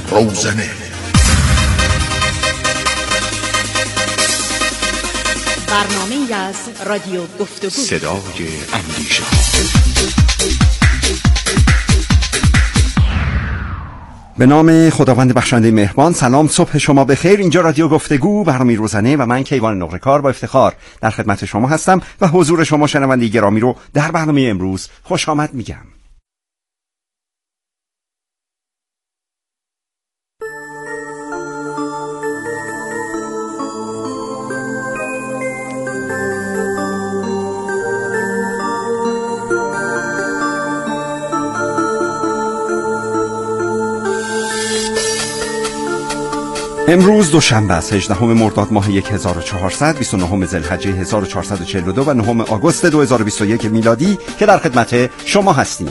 روزنه. برنامه‌ای از رادیو گفتگو، صدای اندیشه. به نام خداوند بخشنده مهربان. سلام، صبح شما بخیر. اینجا رادیو گفتگو، برنامه روزانه و من کیوان نقره‌کار با افتخار در خدمت شما هستم و حضور شما شنونده گرامی رو در برنامه امروز خوش آمد میگم. امروز دوشنبه است، 18 مرداد ماه 1400، 29 ذوالحجه 1442 و 9 آگوست 2021 میلادی که در خدمت شما هستیم.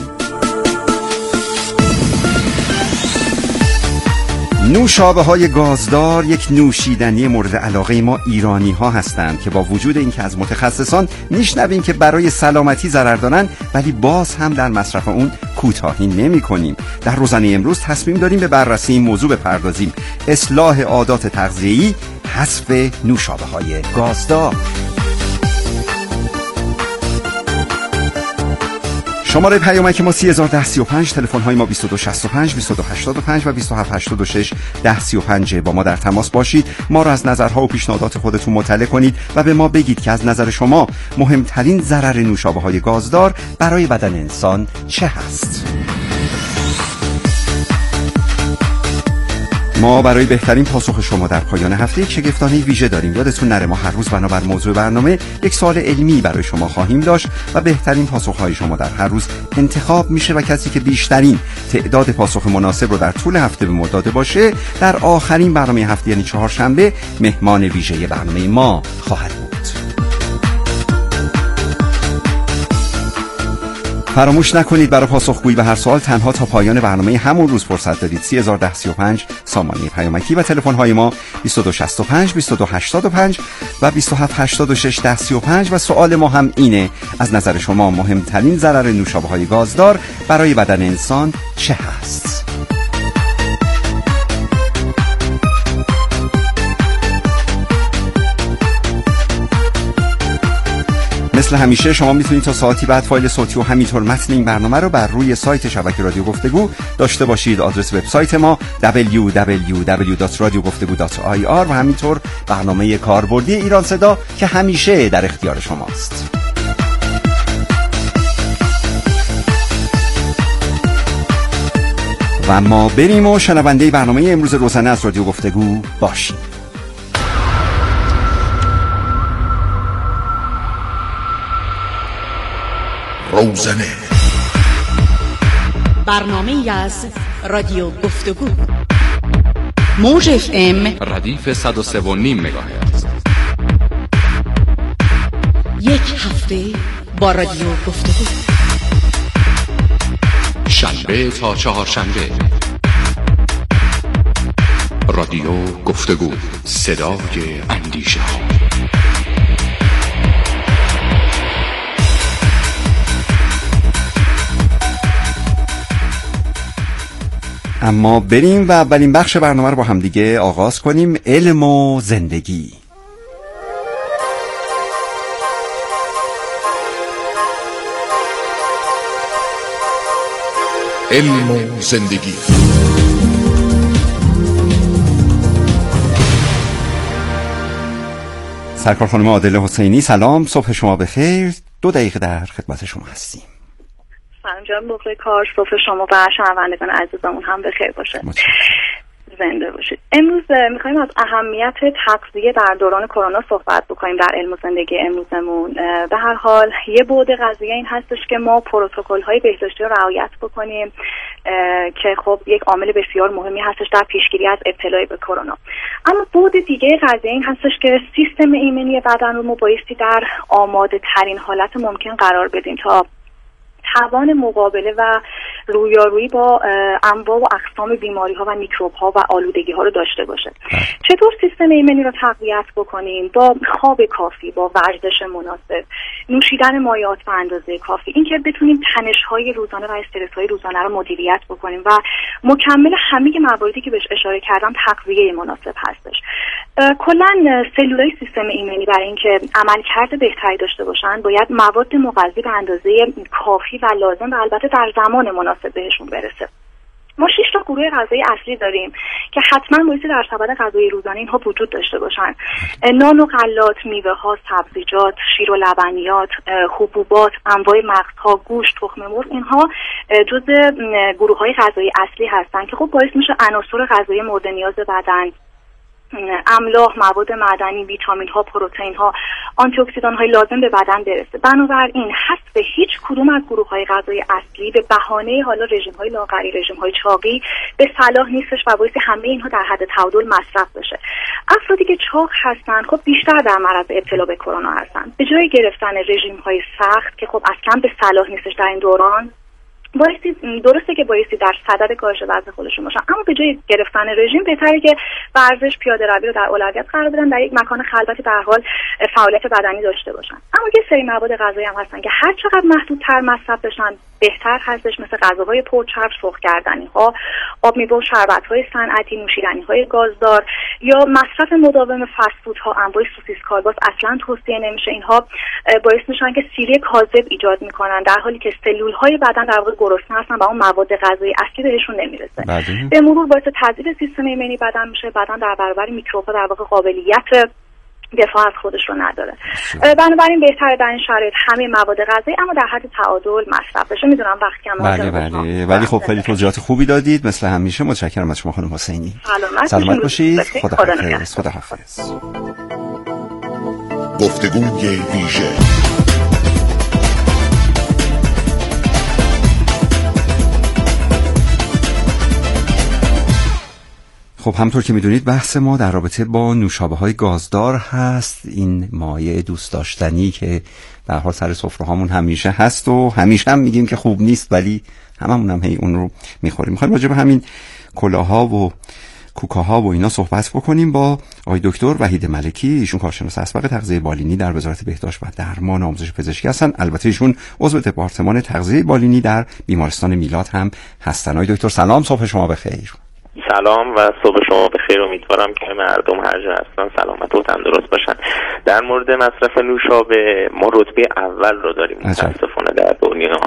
نوشابه‌های گازدار یک نوشیدنی مورد علاقه ما ایرانی ها هستند که با وجود اینکه از متخصصان میشنویم که برای سلامتی ضرر دارن، ولی باز هم در مصرف اون کوتاهی نمی‌کنیم. در روزانه امروز تصمیم داریم به بررسی این موضوع بپردازیم: اصلاح عادات تغذیه‌ای، حذف نوشابه‌های گازدار. شماره پیامک ما 301035، تلفن های ما 2265 2285 و 2786 1035. با ما در تماس باشید، ما را از نظرها و پیشنهادات خودتون مطلع کنید و به ما بگید که از نظر شما مهمترین ضرر نوشابه‌های گازدار برای بدن انسان چه هست. ما برای بهترین پاسخ شما در پایان هفته یک شگفتانه ویژه داریم. یادتون نره ما هر روز بنابر موضوع برنامه یک سوال علمی برای شما خواهیم داشت و بهترین پاسخ‌های شما در هر روز انتخاب میشه و کسی که بیشترین تعداد پاسخ مناسب رو در طول هفته به ما داده باشه در آخرین برنامه هفته، یعنی چهارشنبه، مهمان ویژه برنامه ما خواهد بود. فراموش نکنید برای پاسخگویی به هر سوال تنها تا پایان برنامه همون روز فرصت دارید. 301035 سامانه پیامکی و تلفن های ما 2265 2285 و 2786 1035. و سوال ما هم اینه: از نظر شما مهمترین ضرر نوشابه‌های گازدار برای بدن انسان چه هست؟ مثل همیشه شما میتونید تا ساعتی بعد فایل صوتی و همینطور متن این برنامه رو بر روی سایت شبکه رادیو گفتگو داشته باشید. آدرس وبسایت ما www.radiogoftegu.ir و همینطور برنامه کاربردی ایران صدا که همیشه در اختیار شماست. و ما بریم و شنونده برنامه امروز روزانه از رادیو گفتگو باشیم. روزنه، برنامه‌ای از رادیو گفتگو، موج FM ردیف 103.5 مگاهرتز. یک هفته با رادیو گفتگو، شنبه تا چهارشنبه. رادیو گفتگو، صدای اندیشه. اما بریم و اولین بخش برنامه رو با هم دیگه آغاز کنیم: علم و زندگی. علم و زندگی. سرکار خانم عادله حسینی، سلام، صبح شما بخیر. 2 دقیقه در خدمت شما هستیم. سلام جناب نقره‌کار، صبح شما و شنوندگان عزیزمون هم بخیر باشه. زنده باشید. امروز می‌خوایم از اهمیت تغذیه در دوران کرونا صحبت بکنیم در علم و زندگی امروزمون. به هر حال یه بعد قضیه این هستش که ما پروتکل‌های بهداشتی رو رعایت بکنیم که خب یک عامل بسیار مهمی هستش در پیشگیری از ابتلا به کرونا. اما بعد دیگه قضیه این هستش که سیستم ایمنی بدن رو ما بایستی در آماده ترین حالت ممکن قرار بدیم تا توان مقابله و رویارویی با انواع و اقسام بیماری‌ها و میکروب‌ها و آلودگی‌ها رو داشته باشه. چطور سیستم ایمنی رو تقویت بکنیم؟ با خواب کافی، با ورزش مناسب، نوشیدن مایعات به اندازه کافی، اینکه بتونیم تنش‌های روزانه و استرس‌های روزانه رو مدیریت بکنیم و مکمل همه مواردی که بهش اشاره کردم تغذیه مناسب هستش. کلاً سلولای سیستم ایمنی برای اینکه عملکرد بهتری داشته باشن باید مواد مغذی به اندازه کافی و لازم و البته در زمان مناسب بهشون برسه. ما 6 تا گروه غذایی اصلی داریم که حتما بایستی در سبد غذایی روزانه اینها وجود داشته باشن. نان و غلات، میوه‌ها، سبزیجات، شیر و لبنیات، حبوبات، انواع مغزها، گوشت، تخم مرغ، اینها جزء گروه‌های غذایی اصلی هستن که خب باعث میشه عناصر غذایی مورد نیاز بدن، املاح، مواد معدنی، ویتامین ها، پروتئین ها، آنتی اکسیدان های لازم به بدن برسه. بنابراین حذف هیچ کدوم از گروه های غذایی اصلی به بهانه حالا رژیم های لاغری، رژیم های چاقی به صلاح نیستش و باعث همه اینها در حد تعادل مصرف بشه. افرادی که چاق هستن خب بیشتر در معرض ابتلا به کرونا هستن. به جای گرفتن رژیم های سخت که خب اصلا به صلاح نیستش در این دوران، درسته که بایستی در صدد کاهش وزن خودشون باشن، اما به جای گرفتن رژیم بهتره که ورزش، پیاده روی رو در اولویت قرار بدن، در یک مکان خلوتی در حال فعالیت بدنی داشته باشن. اما یه سری مواد غذایی هم هستن که هر چقدر محدودتر مصرف بشن بهتر هستش، مثل غذاهای پرچرب، سرخ کردنی ها، آب میوه و شربت های صنعتی، نوشیدنی های گازدار یا مصرف مداوم فست فود ها، انواع سوسیس، کالباس اصلا توصیه نمیشه. اینها باعث میشن که سیری کاذب ایجاد میکنن در حالی که سلول های بدن در واقع گرسنه هستن و اون مواد غذایی اصلی بهشون نمیرسه. به مرور باعث تضعیف سیستم ایمنی بدن میشه. بدن در برابر میکروب‌ها در واقع قابلیت دفاع از خودش رو نداره. بنابراین بهتره در این شرایط همه مواد غذایی اما در حد تعادل مصرف بشه. میدونم وقت کم بله ولی خب خیلی توضیحات خوبی دادید مثل همیشه. متشکرم از شما خانم حسینی. سلامت باشید. خداحافظ. گفتگوی ویژه. خب همطور که میدونید بحث ما در رابطه با نوشابه‌های گازدار هست. این مایع دوست داشتنی که در حال سر سفره‌هامون همیشه هست و همیشه هم میگیم که خوب نیست ولی هممون هم هی اون رو میخوریم. میخوایم راجع به همین کلاها و کوکاها و اینا صحبت بکنیم با آقای دکتر وحید ملکی. ایشون کارشناس اسبق تغذیه بالینی در وزارت بهداشت و درمان آموزش پزشکی هستن. البته ایشون عضو دپارتمان تغذیه بالینی در بیمارستان میلاد هم هستن. آقای دکتر سلام، صبح شما بخیر. سلام و صبح شما بخیر. امیدوارم که مردم هر جا هستن سلامت و تندرست باشن. در مورد مصرف نوشابه ما رتبه اول رو داریم متاسفانه در دنیا.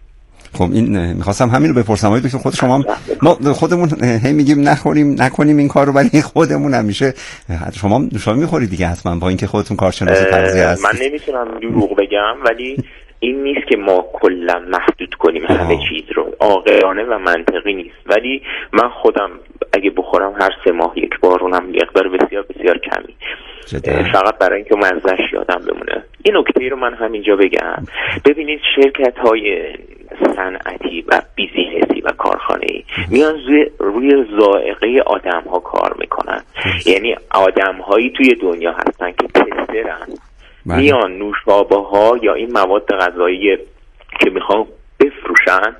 خب این میخواستم همین رو بپرسم آقای دکتر، خود شما ما خودمون هی میگیم نکنیم این کار رو ولی خودمون همیشه شما نوشابه میخورید دیگه حتما با اینکه خودتون کارشناس تغذیه هستید. من نمیتونم دروغ بگم ولی این نیست که ما کلا محدود کنیم همه چیز رو، عاقلانه و منطقی نیست. ولی من خودم اگه بخورم هر 3 ماه یک بار، اونم مقدار بسیار بسیار کمی، فقط برای اینکه مزهش یادم بمونه. این نکته رو من همینجا بگم. ببینید شرکت‌های صنعتی و بیزینسی و کارخانه‌ای میان روی ذائقه آدم‌ها کار میکنن. یعنی آدم‌هایی توی دنیا هستن که تسترن، میان نوشابه‌ها یا این مواد غذایی که میخوان بفروشن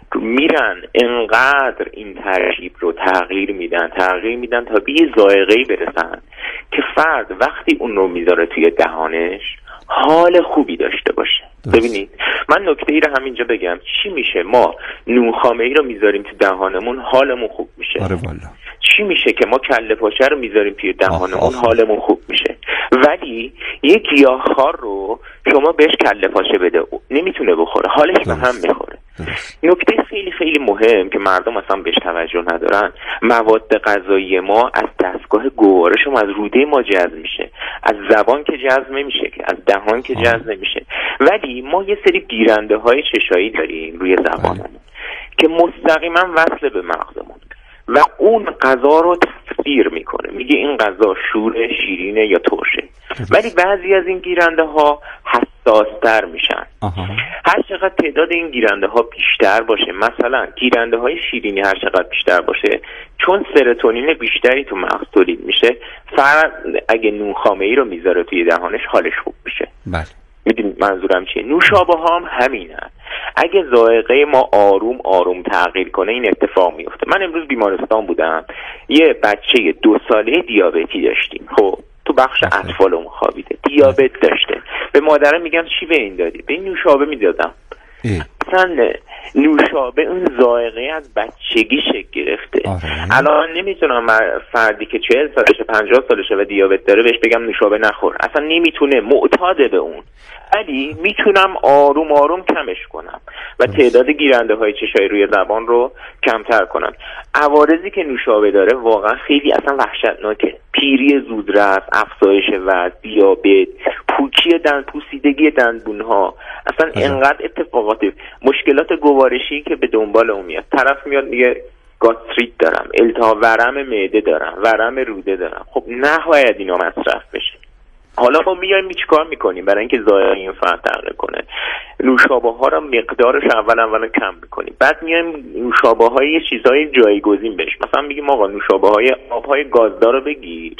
میرن انقدر این ترکیب رو تغییر میدن تا به یه ذائقه‌ای برسن که فرد وقتی اون رو میذاره توی دهانش حال خوبی داشته باشه. ببینید من نکته ای رو همینجا بگم، چی میشه ما نونخامه ای رو میذاریم تو دهانمون حالمون خوب میشه. آره والا. چی میشه که ما کله پاچه رو میذاریم توی دهانمون حالمون خوب میشه. ولی یک گیاهخوار رو شما بهش کله پاچه بده نمیتونه بخوره، حالش به هم میخوره. نکته خیلی خیلی مهم که مردم اصلا بهش توجه ندارن، مواد غذایی ما از دستگاه گوارش از روده ما جذب میشه، از زبان که جذب نمیشه، که از دهان که جذب نمیشه. ولی ما یه سری گیرنده های چشایی داریم روی زبانمون که مستقیما وصل به مغزمون و اون غذا رو تفسیر میکنه، میگه این غذا شوره، شیرینه یا ترشه. ولی بعضی از این گیرنده ها حساستر میشن. هر چقدر تعداد این گیرنده ها بیشتر باشه، مثلا گیرنده های شیرینی هر چقدر بیشتر باشه، چون سروتونین بیشتری تو مغز تولید میشه، فرد اگه نونخامه ای رو میذاره توی دهانش حالش خوب میشه. بله. میدونید منظورم چیه؟ نوشابه ها هم همینن. اگه ذائقه ما آروم تغییر کنه این اتفاق میفته. من امروز بیمارستان بودم، یه بچه 2 ساله دیابتی داشتیم. خب تو بخش اطفالمون خوابیده، دیابت داشته. به مادرم میگم چی به این دادی؟ به این نوشابه میدادم. اصلا نوشابه اون ذائقه از بچگی شکل گرفته. الان نمیتونم فردی که 40 سالشه 50 سالشه و دیابت داره بهش بگم نوشابه نخور، اصلا نمیتونه، معتاده به اون. ولی میتونم آروم کمش کنم و تعداد گیرنده های چشایی روی زبان رو کمتر کنم. عوارضی که نوشابه داره واقعا خیلی اصلا وحشتناکه. پیری زودرس، افزایش وزن، دیابت، پوکی پوسیدگی دندونها، اصلا انقدر اتفاقات، مشکلات گوارشی که به دنبال اون میاد. طرف میاد میگه گاستریت دارم، التهاب ورم معده دارم، ورم روده دارم. خب نباید اینا مصرف بشه. حالا ما میایم چیکار میکنیم برای اینکه ذائقه این فرد تغییر کنه؟ نوشابه ها رو مقدارش اول کم میکنیم، بعد میایم نوشابه های یه چیزهای جایگزین بهش، مثلا میگیم آقا نوشابه های آبهای گازدار رو بگیر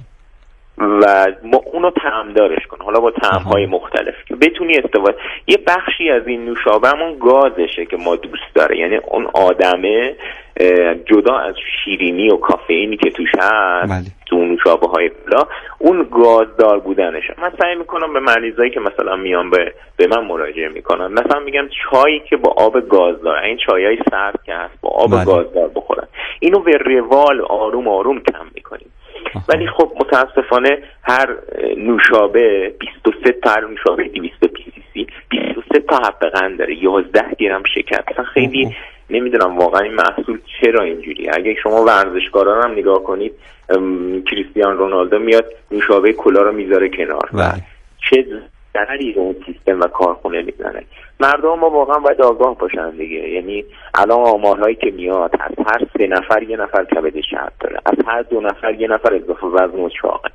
و ما اونو طعمدارش کن، حالا با طعم‌های مختلف که بتونی استفاده. یه بخشی از این نوشابه همون گازشه که ما دوست داره، یعنی اون آدمه جدا از شیرینی و کافئینی که توش هست تو نوشابه های بلا، اون گازدار بودنشه. من سعی میکنم به مریضایی که مثلا میان به من مراجعه میکنن، مثلا میگم چایی که با آب گازدار، این چایای سرد که هست با آب گازدار بخورن، اینو به روال آروم کم میکنیم. ولی خب متاسفانه هر نوشابه 23 تا، هر نوشابه 220 سی سی 23 تا حب قند داره، 11 گرم شکر. اصلا خیلی نمیدونم واقعا این محصول چرا اینجوریه. اگه شما ورزشکاران هم نگاه کنید، کریستیان رونالدو میاد نوشابه کلا رو میذاره کنار و چه ضرری به اون سیستم و کارخونه میزنه. مردم ما واقعا باید آگاه باشن دیگه. یعنی الان آمارهایی که میاد، از هر 3 نفر 1 نفر کبد شهد داره، از هر 2 نفر 1 نفر اضافه وزن و چاقه،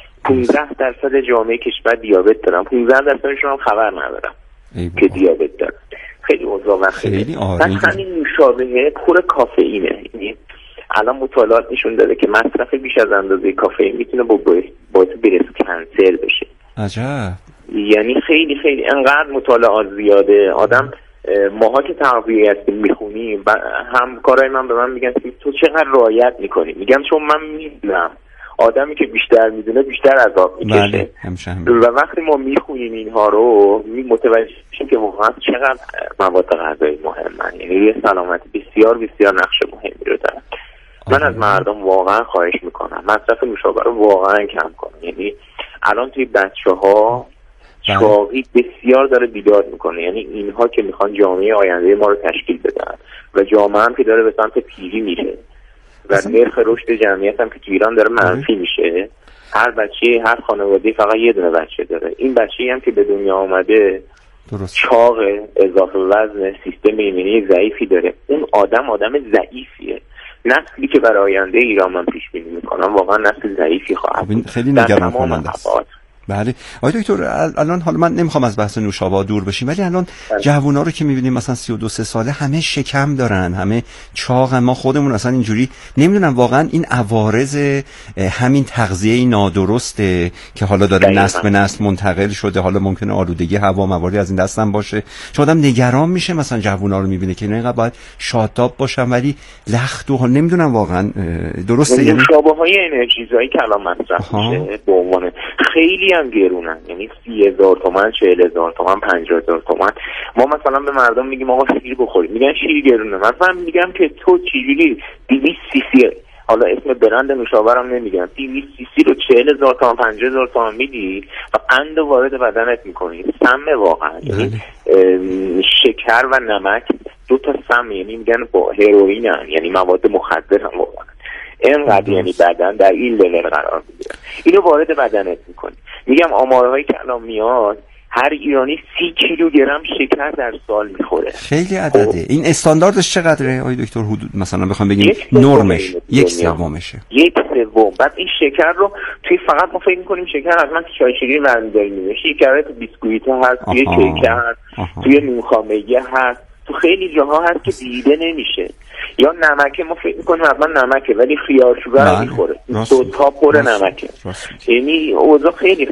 15% جامعه کشور دیابت دارن، 15%شون هم خبر ندارن که دیابت دارن. خیلی اوضاع وخیمه. بس همین نوشابه پر کافئینه. یعنی الان مطالعات نشون داده که مصرف بیش از اندازه کافئین میتونه باعث برس کنسر بشه. عجب. یعنی خیلی انقدر مطالعات زیاده. آدم ماها که تغذیه هستیم میخونیم، همکارای من به من میگن تو چقدر رعایت میکنی؟ میگم چون من میدونم آدمی که بیشتر میدونه بیشتر عذاب میکشه. و وقتی ما میخونیم اینها رو متوجه میشیم که واقعا چقدر مواد غذایی مهمن، یعنی یه سلامت بسیار نقش مهمی رو دارن. من از مردم واقعا خواهش میکنم مصرف نوشابه رو واقعا کم کنن. یعنی الان توی بچه‌ها چاقی بسیار داره بیدار میکنه. یعنی اینها که میخوان جامعه آینده ما رو تشکیل بدن و جامعه هم که داره به سمت پیری میره و نرخ رشد جمعیت هم که تو ایران داره منفی میشه. هر بچه، هر خانواده فقط یه دونه بچه داره. این بچه‌ای هم که به دنیا آمده چاق، اضافه وزن، سیستم ایمنی ضعیفی داره. اون آدم ضعیفیه. نسلی که برای آینده ایران من پیش بینی میکنم واقعا نسل ضعیفی خواهد بود. خیلی نگران کننده است. بله آقای دکتر، الان حالا من نمیخوام از بحث نوشابه دور بشیم، ولی الان جوونا رو که میبینیم مثلا 32 ساله همه شکم دارن، همه چاق. ما خودمون اصلا اینجوری نمیدونم واقعا این عوارض همین تغذیه نادرسته که حالا داره نسل به نسل منتقل شده. حالا ممکنه آلودگی هوا، مواردی از این دست هم باشه. چون آدم نگران میشه مثلا جوونا رو میبینه که اینقدر باید شاداب باشن ولی لخت و نمیدونم واقعا درسته. یعنی نوشابه‌های انرژیزایی که الان مصرف میشه به عنوان خیلی هم گرونن، یعنی 30,000 تومان، 40,000 تومان، 50,000 تومان. ما مثلا به مردم میگیم آقا شیر بخورید، میگن شیر گرونه. مثلا میگم که تو چجوری 200 سی سی، حالا اسم برند نوشابه رو نمیگم، 200 سی سی رو 40,000 تومان 50,000 تومان میدی و قند وارد بدنت میکنی. سم واقعا، یعنی شکر و نمک دو تا سم، یعنی میگن با هروئین هم، یعنی مواد مخدر هم واقعا اینقدر، یعنی بدن در این لول قرار میگیره، اینو وارد بدنت میکنی. میگم آمارهایی که الان میاد، هر ایرانی 30 کیلوگرم شکر در سال میخوره. خیلی عدده. این استانداردش چقدره آقای دکتر؟ حدود مثلا بخوام بگیم نرمش 1/3. 1/3. بعد این شکر رو توی فقط ما فکر میکنیم شکر حتما چای شیرین برمی‌داریم. شکر تو بیسکویت هست، توی کیک هست، توی نونخامگی هست، تو خیلی جاها هست که دیده نمیشه. یا نمکه، ما فکر میکنیم حتما نمکه ولی خیار شوگر رو میخوره، دوتا پر نمکه. یعنی اوضاع خیلی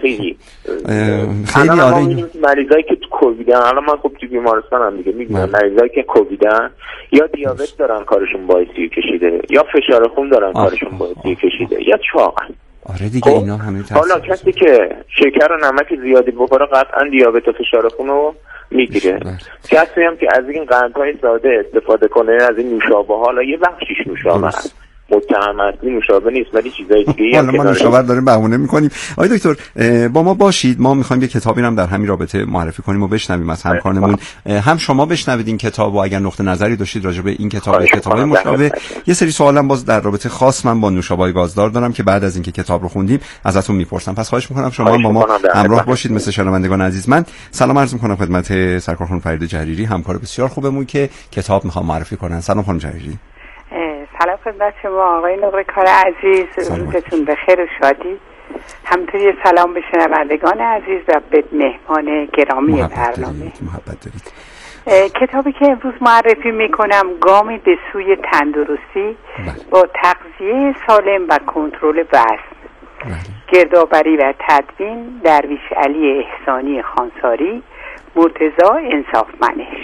آره. مریضایی که تو کوویدن، الان من خب تو بیمارستانم دیگه میبینم مریضایی که کوویدن یا دیابت دارن کارشون باعثی کشیده، یا فشار خون دارن کارشون باعثی کشیده، یا چاقن. آره دیگه اینا همه تاثیر. حالا کسی که شکر و نمک زیادی بخوره قطعا دیابت و فشار خون رو میگیره. کسی هم که از این قندهای ساده استفاده کنه، از این نوشابه، حالا یه بخشیش نوشابه هست، متهم اصلی نوشابه نیست ولی چیزای دیگه حالا ما نوشابه داریم بهونه میکنیم. آقای دکتر با ما باشید، ما میخوایم یه کتابی هم در همین رابطه معرفی کنیم و بشنویم از همکارمون، هم شما بشنوید این کتاب و اگر نقطه نظری داشتید راجع به این کتاب و کتابای مشابه. یه سری سوالم باز در رابطه خاص من با نوشابه‌های گازدار دارم که بعد از اینکه کتاب رو خوندیم ازتون میپرسم. پس خواهش میکنم شما با ما همراه باشید مثل شنوندگان عزیز. من سلام عرض میکنم خدمت سرکار خانم فرید جریری، همکار بسیار خوبمون که کتاب میخوام معرفی کنن. سلام خانم جریری. سلام خدمت شما آقای نقره‌کار عزیز، روزتون بخیر و شادی. همینطوری سلام به شنوندگان عزیز و به مهمان گرامی برنامه. محبت دارید. کتابی که امروز معرفی میکنم گامی به سوی تندرستی با تغذیه سالم و کنترل وزن، گردآوری و تدوین درویش علی احسانی خانساری، مرتضی انصافمنش.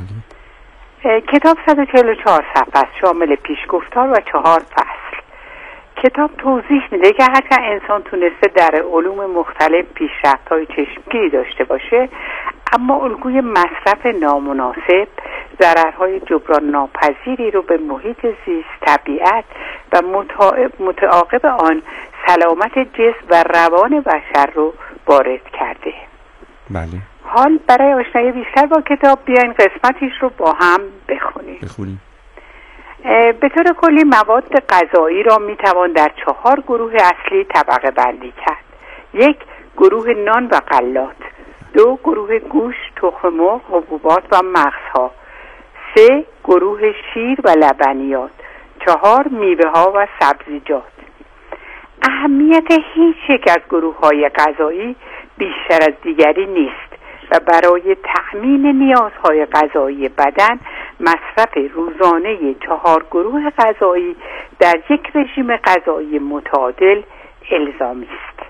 کتاب 144 صفحه است، شامل پیشگفتار و 4 فصل. کتاب توضیح میده که هرچند انسان تونسته در علوم مختلف پیشرفت‌های چشمگیری داشته باشه، اما الگوی مصرف نامناسب ضررهای جبران ناپذیری رو به محیط زیست، طبیعت و متعاقب آن سلامت جسم و روان بشر رو وارد کرده. بله. حال برای آشنایی بیشتر با کتاب بیاین قسمتیش رو با هم بخونیم. به طور کلی مواد غذایی را میتوان در 4 گروه اصلی طبقه بندی کرد. 1 گروه نان و غلات، 2 گروه گوشت، تخم مرغ، حبوبات و مغزها، 3 گروه شیر و لبنیات، 4 میوه ها و سبزیجات. اهمیت هیچ یک از گروه های غذایی بیشتر از دیگری نیست و برای تأمین نیازهای غذایی بدن مصرف روزانه 4 گروه غذایی در یک رژیم غذایی متعادل الزامی است.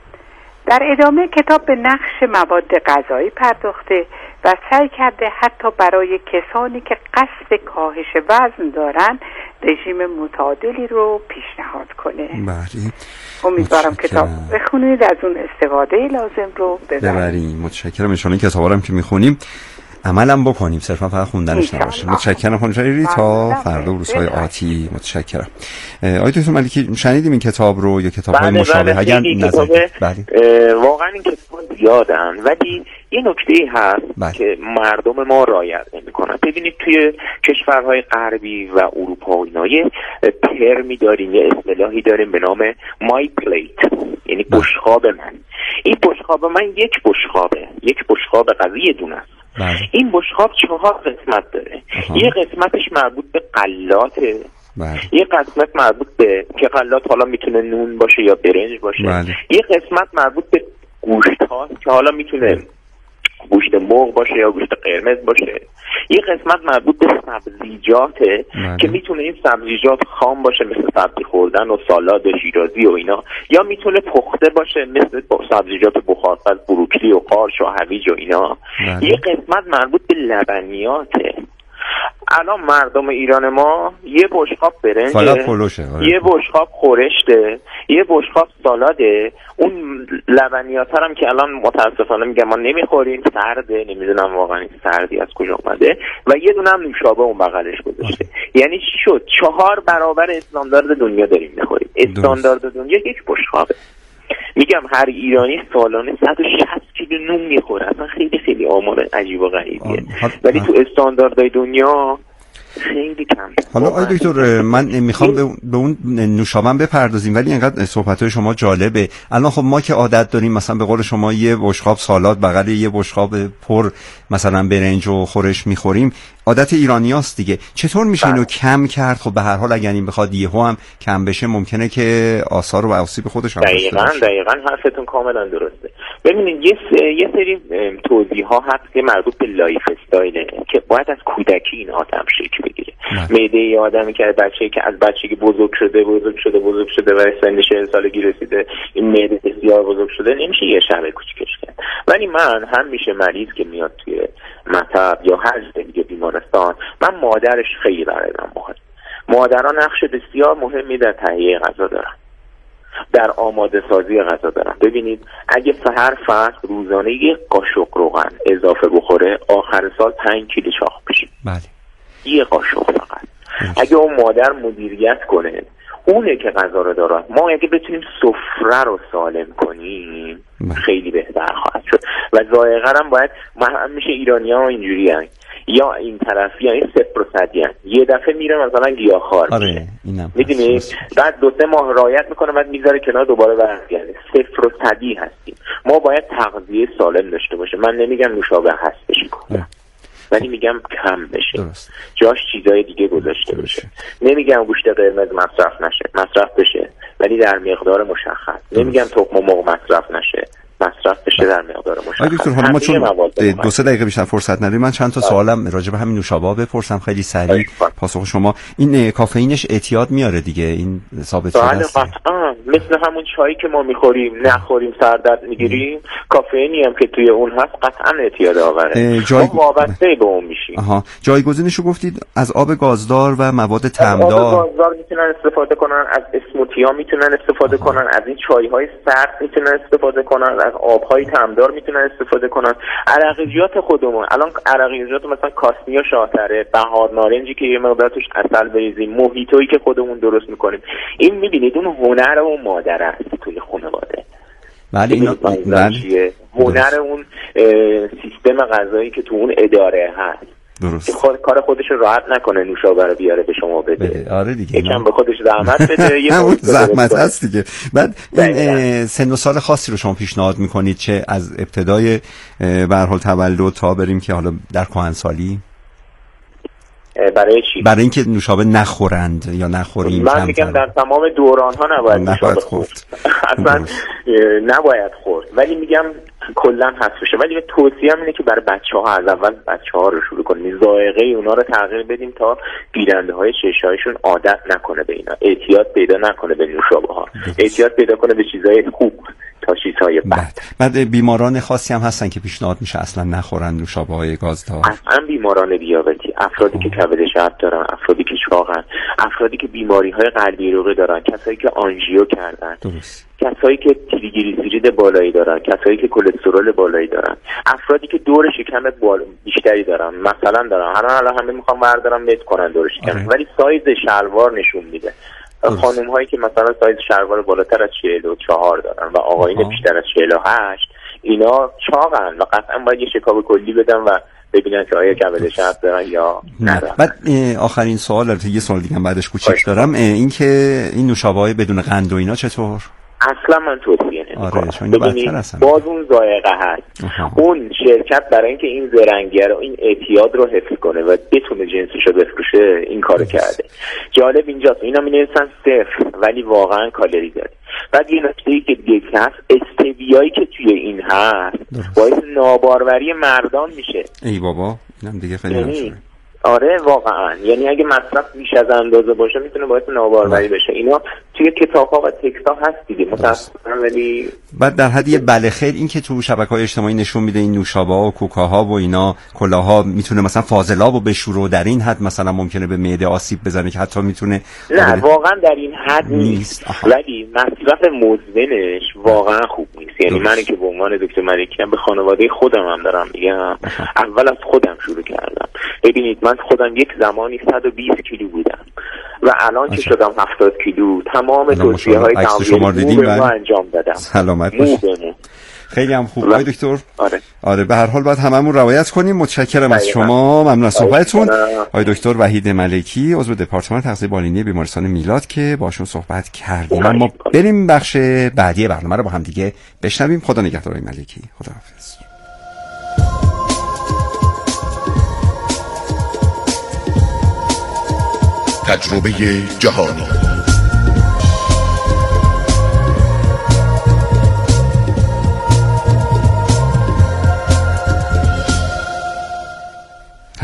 در ادامه کتاب به نقش مواد غذایی پرداخته و سعی کرده حتی برای کسانی که قصد کاهش وزن دارن رژیم متعادلی رو پیشنهاد کنه. بله. امیدوارم کتاب بخونید، از اون استفاده لازم رو ببرید. متشکرم. ان شاءالله کتابا رو که میخونیم عملم بکنیم، صرفا فقط خوندنش نباشه. متشکرم خانم جریری، تا فردا و روزهای آتی. متشکرم. آقای دکتر ملکی شنیدیم این کتاب رو یا کتاب‌های مشابه؟ اگر نظر واقعا این کتاب زیادن ولی یه نکته‌ای هست که مردم ما رعایت نمی‌کنن. ببینید توی کشورهای غربی و اروپا و اینا یه ترمی داریم، یه اصطلاحی داریم به نام مای پلیت، یعنی بشقاب من. این بشقاب من یک بشقاب غذایی دونه است. این بشقاب 4 قسمت داره. یه قسمتش مربوط به غلاته، یه قسمت مربوط به که غلات حالا میتونه نون باشه یا برنج باشه. یه قسمت مربوط به گوشت هاست که حالا میتونه گوشت مرغ باشه یا گوشت قرمز باشه. یه قسمت مربوط به سبزیجاته که میتونه این سبزیجات خام باشه مثل سبزی خوردن و سالاد شیرازی و اینا، یا میتونه پخته باشه مثل سبزیجات بخارپز، بروکلی و قارچ و هویج و اینا. یه قسمت مربوط به لبنیاته. الان مردم ایران ما یه بشقاب برنجه، یه بشقاب خورشته، یه بشقاب سالاده، اون لبنیات هم که الان متاسفانه میگم ما نمیخوریم، سرده، نمیدونم واقعا این سردی از کجا اومده، و یه دونه هم نوشابه اون بغلش گذاشته. یعنی چی شد؟ 4 برابر استاندارد دنیا داریم میخوریم. استاندارد دنیا یک بشقابه. میگم هر ایرانی سالانه 160 کیلو نون میخوره. اصلا خیلی آمار عجیب و غریبیه، ولی تو استانداردهای دنیا خیلی کم. حالا آقای دکتر من میخوام به اون نوشابه بپردازیم، ولی اینقدر صحبت‌های شما جالبه. الان خب ما که عادت داریم مثلا به قول شما یه بشقاب سالاد بغل یه بشقاب پر مثلا برنج و خورش میخوریم، عادت ایرانیاست دیگه. چطور میشه اینو کم کرد؟ خب به هر حال اگر این بخواد یهو هم کم بشه ممکنه که آثار و آسیب خودش هم داشته باشه. دقیقاً حرفتون کاملا درسته. ببینید یه سری توضیح ها هست که مربوط به لایف استایله که باید از کودکی این آدم شکل بگیره. معده ی آدمی که بچه‌ای که از بچگی بزرگ شده و سن 40 سالگی رسیده، این معده بسیار بزرگ شده، نمیشه یه شب کوچیکش کرد. ولی من همیشه مریض که میاد توی مطب یا هر دیگه بیمارستان، من مادرش خیلی برای من مهمه. مادران نقش بسیار مهمی در تهیه غذا دارن، در آماده سازی غذا دارن. ببینید اگه هر فرد روزانه یک قاشق روغن اضافه بخوره، آخر سال 5 کیلو چاق میشه. بله. یه قاشق فقط. اگه اون مادر مدیریت کنه، اونه که غذا رو داره. ما اگه بتونیم سفره رو سالم کنیم خیلی بهتر خواهد شد. و ذائقه هم باید، همیشه ایرانی‌ها اینجوری هستن، یا این طرفی، یا این 0% یه دفعه میره مثلا گیاهخوار میشه. میدونی بعد 2-3 ماه رعایت میکنه، بعد میذاره کنار، دوباره برمیگرده. 0% هستیم. ما باید تغذیه سالم داشته باشه. من نمیگم نوشابه هستش کنم، ولی میگم کم بشه. درست. جاش چیزای دیگه گذاشته بشه. نمیگم گوشت قرمز مصرف بشه، ولی در مقدار مشخص. نمیگم تخم مرغ مصرف بشه در مقدار مشخص. دکتر، حالا ما چون 2-3 دقیقه بیشتر فرصت نداریم، من چند تا سوالم راجع به همین نوشابه بپرسم خیلی سریع. پاسخ شما. این کافئینش اعتیاد میاره دیگه، این ثابت شده است؟ مثل همون چایی که ما میخوریم نخوریم سردرد میگیریم، کافئینی هم که توی اون هست قطعا اعتیاد آوره. ما وابسته به اون میشیم. جایگزینشو گفتید از آب گازدار و مواد طعمدار. آب گازدار میتونن استفاده کنن، از اسموتی‌ها میتونن استفاده کنن، از این چای‌های سرد میتونن استفاده کنن، از آب‌های طعمدار میتونن استفاده کنن. عرقیات خودمون الان عرقیات مثلا کاسنی و شاهتره، بهار نارنجی که یه مقدار توش عسل بریزیم، موهیتویی که خودمون درست میکنیم، این میبینید اون هنر اون مادر است توی خانواده. ولی اینا هنر اون سیستم غذایی که تو اون اداره هست. درست. کار خودش رو راحت نکنه، نوشابه رو بیاره به شما بده. آره دیگه. یکم به خودش زحمت بده. همون زحمت هست دیگه. بعد این سن و سال خاصی رو شما پیشنهاد میکنید، چه از ابتدای به هر حال تولد تا بریم که حالا در کهنسالی؟ برای چی؟ برای اینکه نوشابه نخورند یا نخوریم. من میگم در تمام دوران ها نباید نوشابه خورد. اصلا نباید خورد، ولی میگم کلا حذف بشه. ولی توصیه اینه که برای بچه‌ها از اول بچه‌ها رو شروع کنیم، ذائقه اونا رو تغییر بدیم تا گیرنده‌های چشایشون عادت نکنه به اینا، اعتیاد پیدا نکنه به نوشابه‌ها، اعتیاد پیدا کنه به چیزای خوب تا چیزهای بد. بعد بیماران خاصی هم هستن که پیشنهاد میشه اصلا نخورن نوشابه‌های گازدار. اصلا بیماران دیابتی، افرادی که کبد شب دارن، افرادی که چاقن، افرادی که بیماری‌های قلبی عروقی دارن، کسایی که آنژیو کردن. درست. کسایی که تریگلیسیرید بالایی دارن، کسایی که کلسترول بالایی دارن، افرادی که دور شکم بیشتری دارن، مثلا دارن الان همه میخوام بردارم مت کنن دور شکم، ولی سایز شلوار نشون میده. خانم هایی که مثلا سایز شلوار بالاتر از 44 دارن و آقایون بیشتر از 48، اینا چاقن و قطعا باید یه شکاب کلی بدن و ببینن که آیا کبد شب دارن یا ندارن. بعد آخرین سوال، البته یه سوال دیگه بعدش کوچیک دارم، این که این نوشابه‌های بدون قند و اینا چطور؟ اصلا من توصیه نمی‌کنم. ببینید باز اون ذائقه هست. اون شرکت برای اینکه این زرنگیه رو، این اعتیاد رو حفظ کنه و بتونه جنسش رو بفروشه، این کارو کرده. جالب اینجاست اینا می‌نویسن 0 ولی واقعا کالری داره. بعد یه نکته‌ای که دیگه هست، استویایی که توی این هست باعث ناباروری مردان میشه. ای بابا، اینم دیگه خیلی نمیشه. آره واقعا، یعنی اگه مصرف بیش از اندازه باشه میتونه باعث ناباروری بشه. اینا توی کتاب‌ها و تکست‌ها هست دیگه متأسفانه. ولی بعد در حد یه بله خیر این که تو شبکه‌های اجتماعی نشون میده این نوشابه‌ها و کوکاها و اینا کلاها میتونه مثلا فاضلابو بشوره و در این حد مثلا ممکنه به معده آسیب بزنه که حتی میتونه نه واقعا در این حد نیست. ولی مصرف مزمنش واقعا خوب نیست. یعنی من که به عنوان دکتر ملکی به خانواده خودم هم دارم میگم، اول از خودم شروع کردم. ببینید من خودم یک زمانی 120 کیلو بودم و الان که شدم 70 کیلو تمام توصیه‌های تغذیه‌ای رو انجام دادم. سلامت باشید. خیلی هم خوب آقای دکتر. آره به هر حال باید هممون رعایت کنیم. متشکرم از شما، ممنون از صحبتتون. آقای دکتر وحید ملکی عضو دپارتمان تغذیه بالینی بیمارستان میلاد که باشون صحبت کردیم. ما بریم بخش بعدی برنامه رو با هم دیگه بشنویم. خدا نگهدار آقای ملکی. خداحافظ. تجربه جهانی.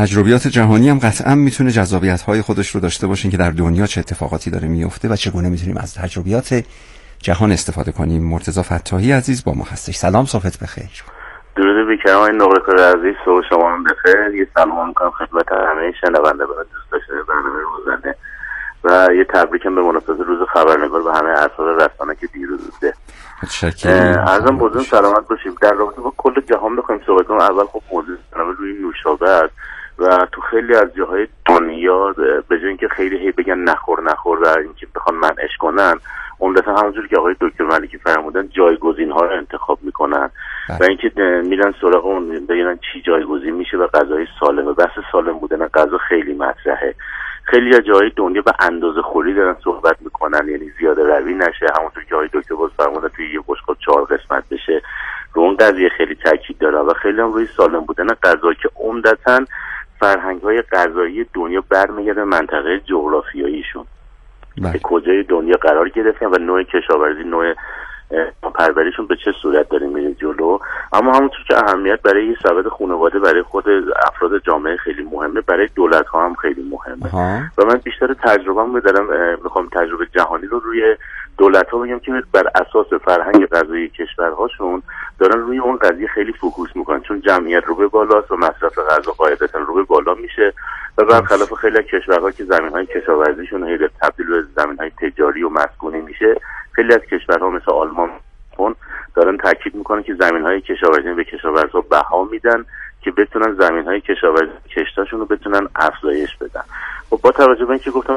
تجربیات جهانی هم قطعا میتونه جذابیت‌های خودش رو داشته باشه که در دنیا چه اتفاقاتی داره میفته و چگونه میتونیم از تجربیات جهان استفاده کنیم. مرتضی فتاحی عزیز با ما هستش. سلام، صبحت بخیر. درود بی‌کرام آقای نقره‌کار عزیز، صبح شما هم بخیر. یه سلام می‌کنم خدمت همه شنونده و دوست داشتنی برنامه روزانه و یه تبریکم به مناسبت روز خبرنگار به همه اعضای رسانه که دیروز بوده. عرضم بزرگ سلامت باشیم. در رابطه با کل جهان بخوایم صحبت کنیم، اول خب موضوع روی نوشابه است و تو خیلی از جاهای دنیا به جای اینکه خیلی هی بگن نخور و اینکه بخوان منعش کنن، عمدتا همونجوری که آقای دکتر ملکی فرمودن جایگزین‌ها رو انتخاب میکنن و اینکه میرن سراغ اون ببینن چی جایگزین میشه و غذای سالمه. بحث سالم بودن غذا خیلی مطرحه. خیلی از جاهای دنیا به اندازه خوری دارن صحبت میکنن، یعنی زیاده روی نشه، همونطور که آقای دکتر باز فرمودن توی یه بشقاب 4 قسمت بشه. رو اون قضیه خیلی تاکید داره و خیلی هم روی سالم بودن غذا که عمدتاً فرهنگ‌های غذایی دنیا برمیگرده منطقه جغرافیاییشون که کجای دنیا قرار گرفتن و نوع کشاورزی، نوع پروریشون به چه صورت داره میره جلو. اما همونطور که اهمیت برای یه سبد خانواده برای خود افراد جامعه خیلی مهمه، برای دولت‌ها هم خیلی مهمه و من بیشتر تجربه‌ام رو دارم میخوام تجربه جهانی رو روی دولت‌ها بگم که بر اساس فرهنگ غذایی کشورهاشون دارن روی اون قضیه خیلی فوکوس میکنن، چون جمعیت رو به بالاست و مصرف غذا قاعدتاً رو به بالا میشه و برخلاف خیلی از کشورها که زمین‌های کشاورزیشون هی تبدیل به زمین‌های تجاری و مسکونی میشه، خیلی از کشورها مثل آلمان دارن تاکید میکنن که زمین‌های کشاورزی به کشاورزها بها میدن که بتونن زمین‌های کشاورزی کشتاشون رو بتونن افزایش بدن. خب با توجه به اینکه گفتم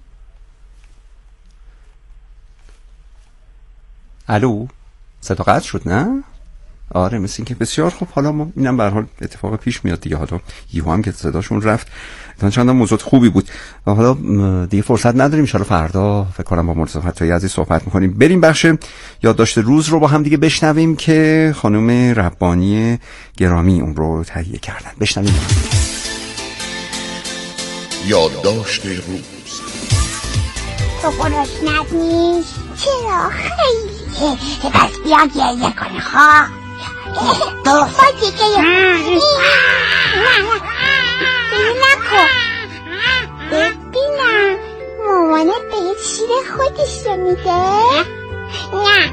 الو صدا قطع شد نه؟ آره مثل این که بسیار خوب. حالا ما اینم به هر حال اتفاق پیش میاد دیگه، حالا یهو هم که صداشون رفت چندان موضوع خوبی بود و حالا دیگه فرصت نداریم، ان شاء الله فردا فکر کنم با مرتضی فتاحی عزیز صحبت می‌کنیم. بریم بخش یادداشت روز رو با هم دیگه بشنویم که خانم ربانی گرامی اون رو تهیه کردن. بشنویم. یادداشت روز. تو گرسنت نیست؟ چرا؟ خیلی پس بیا گریه کنی خواه باید که نکن. ببینم مامانت بهت شیر خودش رو میده؟ نه.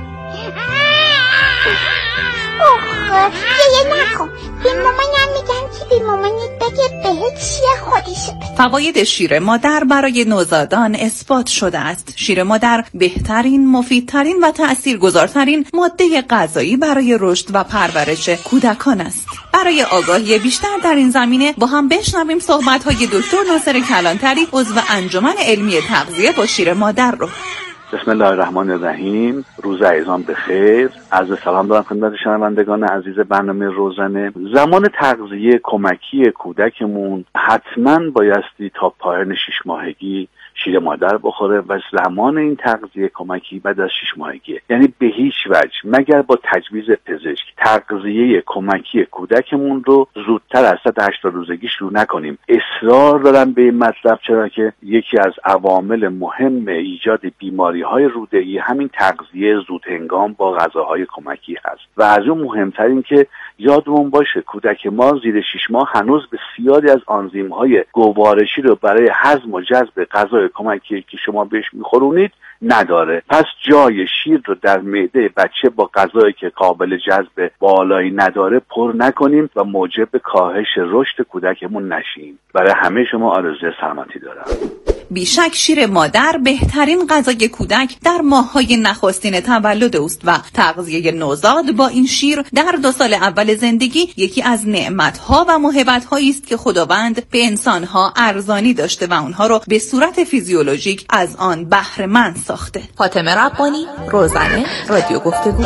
گریه نکن. به مامانم میگم که به مامانت بگه بهت شیر خودش رو بده. فواید شیر مادر برای نوزادان اثبات شده است. شیر مادر بهترین، مفیدترین و تأثیرگذارترین ماده غذایی برای رشد و پرورش کودکان است. برای آگاهی بیشتر در این زمینه با هم بشنویم صحبت‌های دکتر ناصر کلانتری، عضو انجمن علمی تغذیه با شیر مادر رو. بسم الله الرحمن الرحیم. روز عزیزان بخیر. عرض سلام دارم خدمت شنوندگان عزیز برنامه روزانه. زمان تغذیه کمکی کودکمون حتما بایستی تا پایان 6 ماهگی شیر مادر بخوره و زمان این تغذیه کمکی بعد از 6 ماهگی، یعنی به هیچ وجه مگر با تجویز پزشک تغذیه کمکی کودکمون رو زودتر از 8 روزگی شروع نکنیم. اصرار دارم به این مطلب چرا که یکی از عوامل مهم ایجاد بیماری‌های روده‌ای همین تغذیه زودهنگام با غذاهای کمکی هست و از اون مهمتر این که یادمون باشه کودک ما زیر 6 ماه هنوز بسیاری از آنزیم‌های گوارشی رو برای هضم و جذب غذای کمکی که شما بهش میخورونید نداره. پس جای شیر رو در معده بچه با غذایی که قابل جذب بالایی نداره پر نکنیم و موجب کاهش رشد کودکمون نشیم. برای همه شما آرزوی سلامتی دارم. بیشک شیر مادر بهترین غذای کودک در ماه‌های نخستین تولد اوست و تغذیه نوزاد با این شیر در 2 سال اول زندگی یکی از نعمت‌ها و موهبت‌هایی است که خداوند به انسان‌ها ارزانی داشته و اونها رو به صورت فیزیولوژیک از آن بهره مند ساخته. فاطمه ربانی، روزانه، رادیو گفتگو.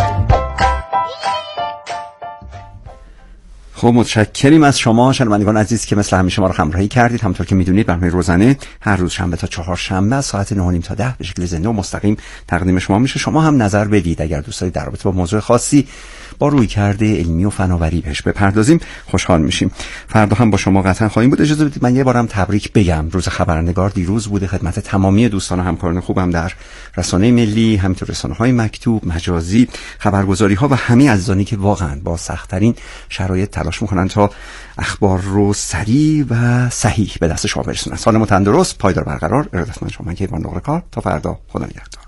خب متشکریم از شما شنوندگان عزیز که مثل همیشه ما رو همراهی کردید. همونطور که میدونید برنامه روزانه هر روز شنبه تا چهارشنبه از ساعت 9:30 تا 10 به شکل زنده و مستقیم تقدیم شما میشه. شما هم نظر بدید اگر دوست دارید در رابطه با موضوع خاصی با رویکرد علمی و فناوری بهش بپردازیم خوشحال میشیم. فردا هم با شما قطعا خواهیم بود. اجازه بدید من یه بارم تبریک بگم. روز خبرنگار دیروز بوده. خدمت تمامی دوستان و همکاران خوبم در رسانه ملی، همینطور رسانه‌های مکتوب، مجازی، خبرگزاری‌ها و همه عزیزانی که واقعا با سخت‌ترین شرایط تلاش تلاش میکنن تا اخبار رو سریع و صحیح به دست شما برسونن. سالم و تندرست، پایدار برقرار. ارادتمند شما، من کیوان نقره‌کار. تا فردا، خدا نگهدار.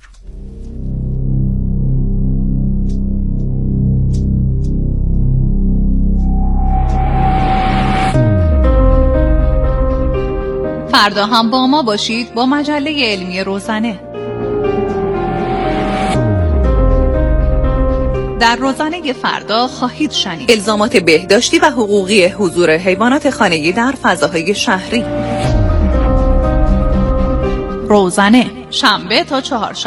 فردا هم با ما باشید با مجله علمی روزنه. در روزنه فردا خواهید شنید الزامات بهداشتی و حقوقی حضور حیوانات خانگی در فضاهای شهری. روزنه، شنبه تا چهارشنبه.